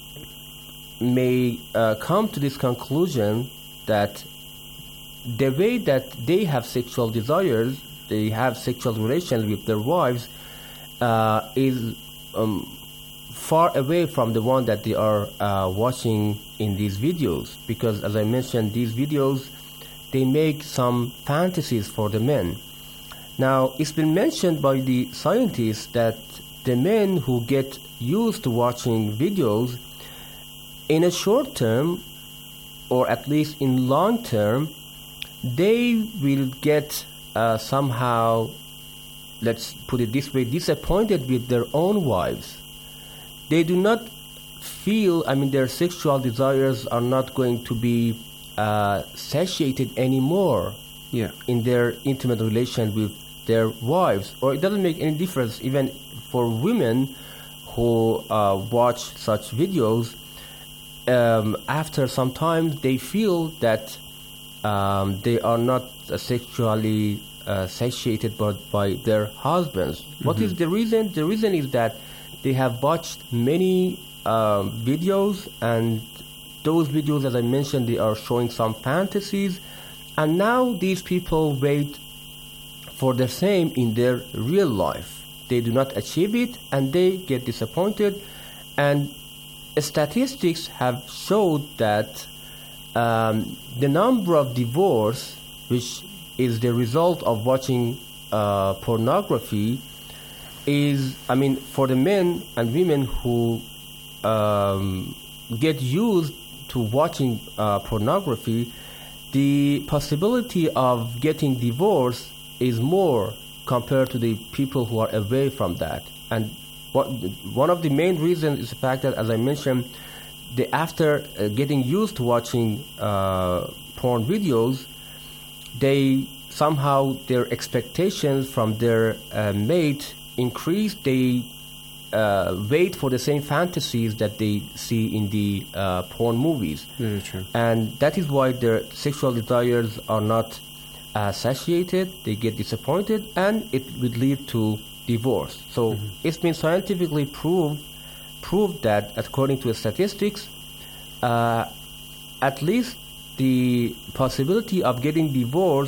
may uh, come to this conclusion that the way that they have sexual desires, they have sexual relations with their wives, uh, is um, far away from the one that they are uh, watching in these videos. Because, as I mentioned, these videos, they make some fantasies for the men. Now, it's been mentioned by the scientists that the men who get used to watching videos, in a short term, or at least in long term, they will get uh, somehow, let's put it this way, disappointed with their own wives. They do not feel, I mean, their sexual desires are not going to be uh, satiated anymore yeah. in their intimate relation with their wives. Or it doesn't make any difference even for women who uh, watch such videos. Um, after some time, they feel that um, they are not uh, sexually uh, satiated by, by their husbands. Mm-hmm. What is the reason? The reason is that they have watched many uh, videos, and those videos, as I mentioned, they are showing some fantasies, and now these people wait for the same in their real life. They do not achieve it, and they get disappointed. And statistics have showed that um, the number of divorce, which is the result of watching uh, pornography, is, I mean, for the men and women who um, get used to watching uh, pornography, the possibility of getting divorced is more compared to the people who are away from that. And what, one of the main reasons is the fact that, as I mentioned, the, after uh, getting used to watching uh, porn videos, they somehow, their expectations from their uh, mate increase. They uh, wait for the same fantasies that they see in the uh, porn movies. Very true. And that is why their sexual desires are not uh, satiated. They get disappointed, and it would lead to divorce. So mm-hmm. it's been scientifically proved proved that, according to the statistics, uh, at least the possibility of getting divorced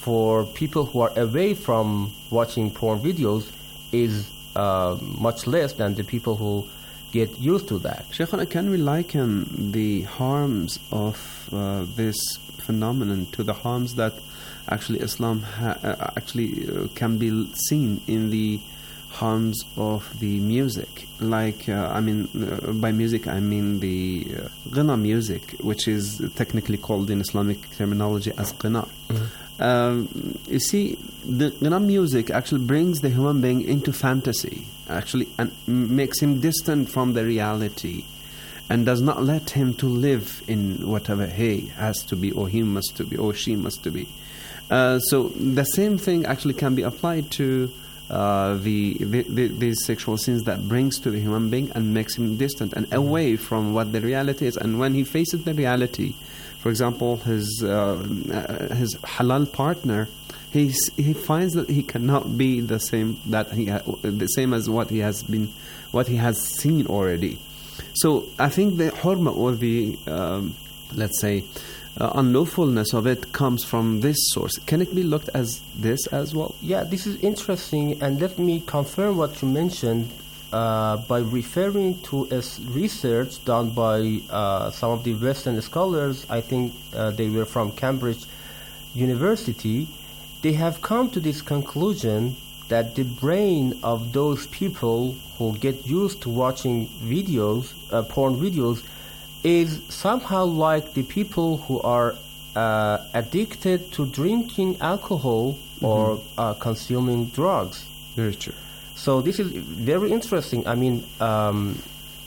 for people who are away from watching porn videos is uh, much less than the people who get used to that. Shaykhana, can we liken the harms of uh, this phenomenon to the harms that actually Islam ha- uh, actually uh, can be seen in the harms of the music? Like, uh, I mean, uh, by music I mean the uh, ghina music, which is technically called in Islamic terminology as ghina. Mm-hmm. Um, you see, the ghina music actually brings the human being into fantasy, actually, and makes him distant from the reality, and does not let him to live in whatever he has to be, or he must to be, or she must to be. Uh, so the same thing actually can be applied to uh, the, the, the these sexual sins that brings to the human being and makes him distant and away from what the reality is. And when he faces the reality, for example, his uh, his halal partner, he he finds that he cannot be the same that he ha- the same as what he has been, what he has seen already. So I think the hurma, or the um, let's say uh, unlawfulness of it, comes from this source. Can it be looked as this as well? Yeah, this is interesting, and let me confirm what you mentioned uh, by referring to a research done by uh, some of the Western scholars. I think uh, they were from Cambridge University. They have come to this conclusion that the brain of those people who get used to watching videos, uh, porn videos, is somehow like the people who are uh, addicted to drinking alcohol mm-hmm. or uh, consuming drugs. Very true. So this is very interesting. I mean, um,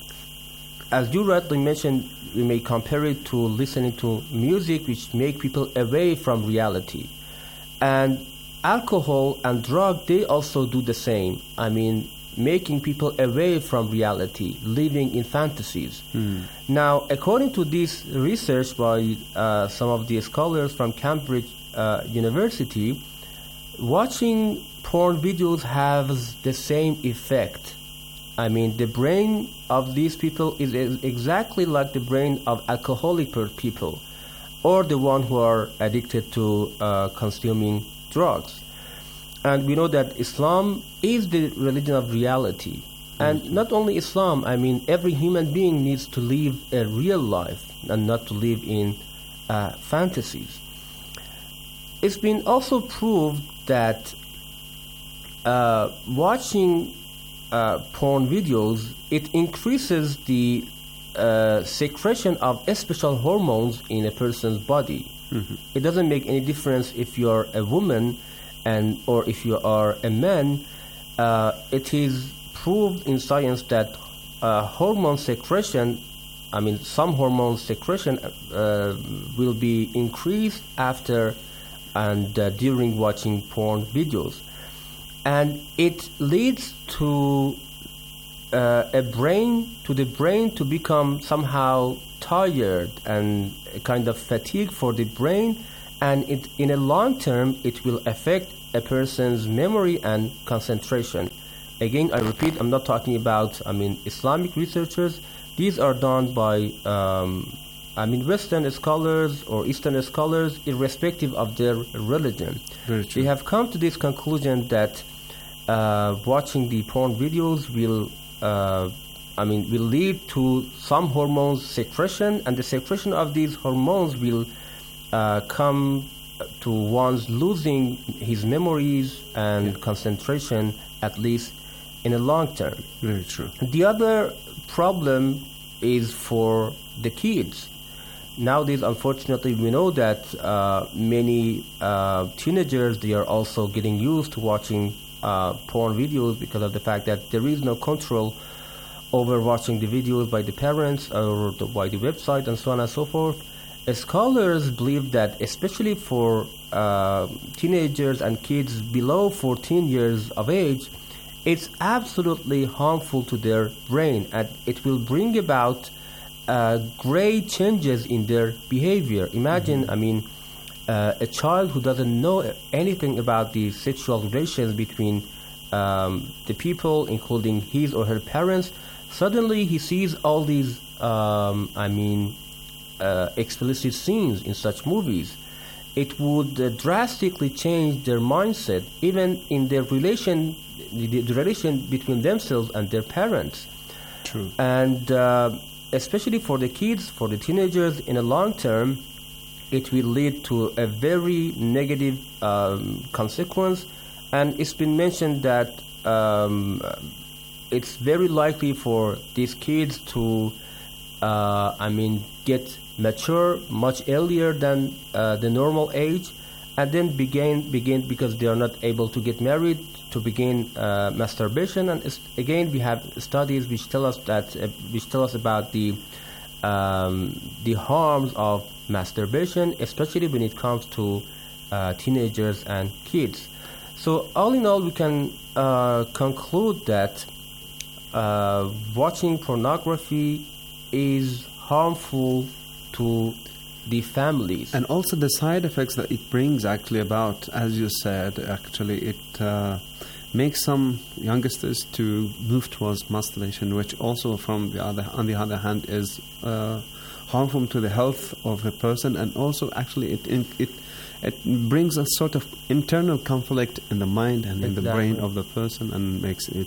as you rightly mentioned, we may compare it to listening to music, which make people away from reality. And alcohol and drug, they also do the same. I mean, making people away from reality, living in fantasies. Mm. Now, according to this research by uh, some of the scholars from Cambridge uh, University, watching porn videos has the same effect. I mean, the brain of these people is exactly like the brain of alcoholic people, or the one who are addicted to uh, consuming drugs. And we know that Islam is the religion of reality. And mm-hmm. not only Islam, I mean, every human being needs to live a real life and not to live in uh, fantasies. It's been also proved that uh, watching uh, porn videos, it increases the uh, secretion of special hormones in a person's body. Mm-hmm. It doesn't make any difference if you're a woman and or if you are a man. Uh, it is proved in science that uh, hormone secretion, I mean some hormone secretion uh, will be increased after and uh, during watching porn videos. And it leads to uh, a brain, to the brain to become somehow tired and a kind of fatigue for the brain, and it, in a long term it will affect a person's memory and concentration. Again, I repeat, I'm not talking about, I mean, Islamic researchers. These are done by, um, I mean, Western scholars or Eastern scholars, irrespective of their religion. Very true. They have come to this conclusion that uh, watching the porn videos will, uh, I mean, will lead to some hormones secretion, and the secretion of these hormones will uh, come to one's losing his memories and yeah. concentration, at least in a long term. Very true. The other problem is for the kids. Nowadays, unfortunately, we know that uh, many uh, teenagers, they are also getting used to watching uh, porn videos because of the fact that there is no control over watching the videos by the parents or the, by the website and so on and so forth. Scholars believe that especially for uh, teenagers and kids below fourteen years of age, it's absolutely harmful to their brain, and it will bring about uh, great changes in their behavior. Imagine, mm-hmm. I mean, uh, a child who doesn't know anything about the sexual relations between um, the people, including his or her parents. Suddenly he sees all these, um, I mean, Uh, explicit scenes in such movies, it would uh, drastically change their mindset, even in their relation, the, the relation between themselves and their parents. True. And uh, especially for the kids, for the teenagers, in the long term, it will lead to a very negative um, consequence. And it's been mentioned that um, it's very likely for these kids to, uh, I mean, get mature much earlier than uh, the normal age, and then begin begin because they are not able to get married, to begin uh, masturbation. And again, we have studies which tell us that uh, which tell us about the um, the harms of masturbation, especially when it comes to uh, teenagers and kids. So all in all, we can uh, conclude that uh, watching pornography is harmful to the families. And also the side effects that it brings actually about, as you said, actually it uh, makes some youngsters to move towards masturbation, which also from the other, on the other hand is uh, harmful to the health of the person, and also actually it it it brings a sort of internal conflict in the mind and exactly. in the brain of the person, and makes it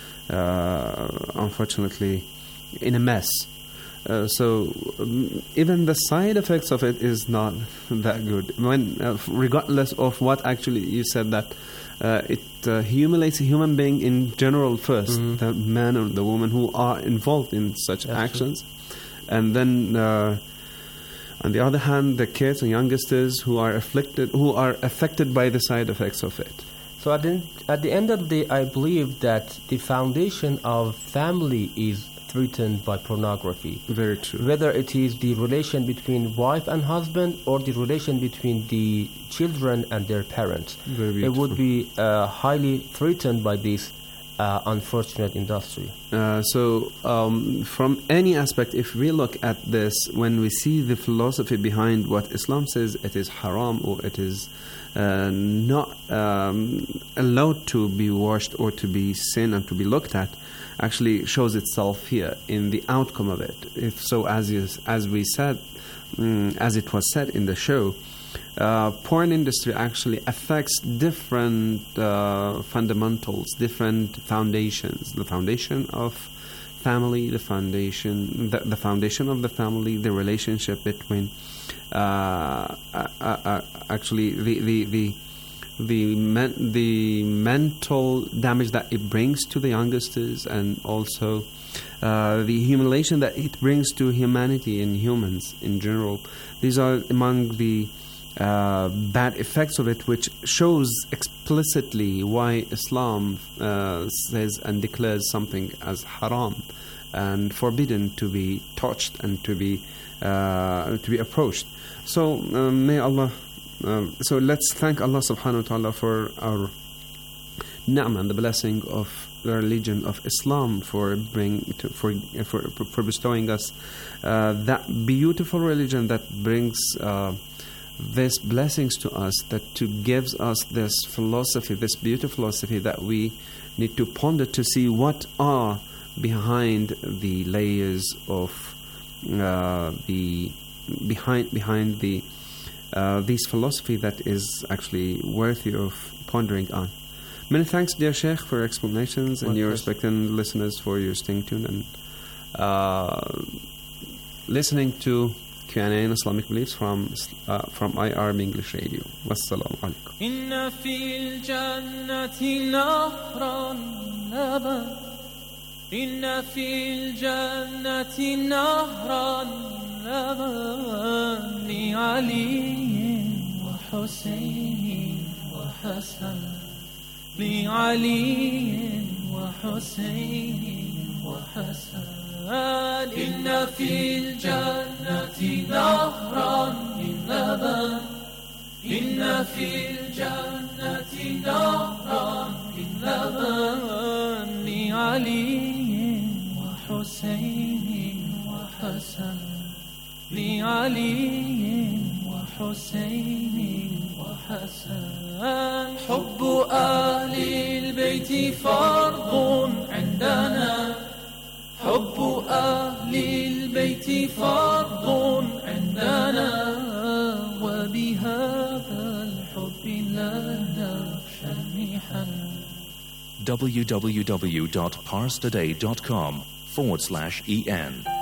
uh, unfortunately in a mess. Uh, so um, even the side effects of it is not that good. When uh, regardless of what actually you said, that uh, it uh, humiliates a human being in general first, mm-hmm. the man or the woman who are involved in such That's actions, true. And then uh, on the other hand, the kids and youngsters who are afflicted, who are affected by the side effects of it. So at the, at the end of the day, I believe that the foundation of family is threatened by pornography. Very true. Whether it is the relation between wife and husband, or the relation between the children and their parents. Very beautiful. It would be uh, highly threatened by this uh, unfortunate industry. Uh, so um, from any aspect, if we look at this, when we see the philosophy behind what Islam says it is haram, or it is uh, not um, allowed to be watched or to be seen and to be looked at, actually shows itself here in the outcome of it. If so, as is, as we said, um, as it was said in the show, uh, porn industry actually affects different uh, fundamentals, different foundations. The foundation of family, the foundation, the, the foundation of the family, the relationship between, uh, uh, uh, actually the the the. The men, the mental damage that it brings to the youngsters, and also uh, the humiliation that it brings to humanity and humans in general. These are among the uh, bad effects of it, which shows explicitly why Islam uh, says and declares something as haram and forbidden to be touched and to be uh, to be approached. So uh, may Allah. Um, so let's thank Allah subhanahu wa ta'ala for our ni'mah and the blessing of the religion of Islam, for bring to, for, for for bestowing us uh, that beautiful religion that brings uh, these blessings to us, that to gives us this philosophy, this beautiful philosophy that we need to ponder to see what are behind the layers of uh, the behind behind the Uh, this philosophy that is actually worthy of pondering on. Many thanks, dear Sheikh, for your explanations, and your respected listeners for your staying tuned and uh, listening to Q and A in Islamic Beliefs from uh, from I R B English Radio. Wassalamu alaikum. Inna fil jannati nahran laban. Inna fil jannati nahran لبن لعلي وحسين وحسن لعلي وحسين وحسن إن في الجنة نهرا من لبن إن في الجنة نهرا من لبن لعلي وحسين وحسن لعلي وحسين وحسن حب أهل البيت فرض عندنا حب أهل البيت فرض عندنا وبها w w w dot pars today dot com forward slash en.